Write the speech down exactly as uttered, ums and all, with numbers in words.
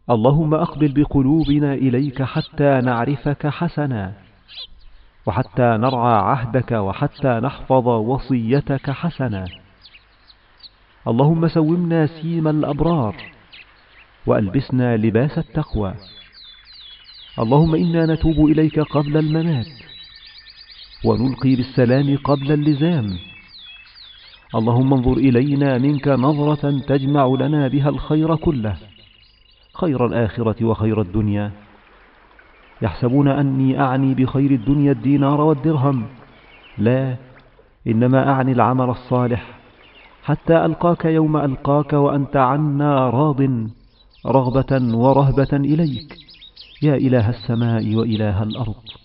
اللهم أقبل بقلوبنا إليك حتى نعرفك حسنا، وحتى نرعى عهدك، وحتى نحفظ وصيتك حسنا. اللهم سومنا سيم الأبرار، وألبسنا لباس التقوى. اللهم إنا نتوب إليك قبل الممات، ونلقي بالسلام قبل اللزام. اللهم انظر إلينا منك نظرة تجمع لنا بها الخير كله، خير الآخرة وخير الدنيا. يحسبون أني أعني بخير الدنيا الدينار والدرهم، لا، إنما أعني العمل الصالح، حتى ألقاك يوم ألقاك وأنت عنا راض، رغبة ورهبة إليك يا إله السماء وإله الأرض.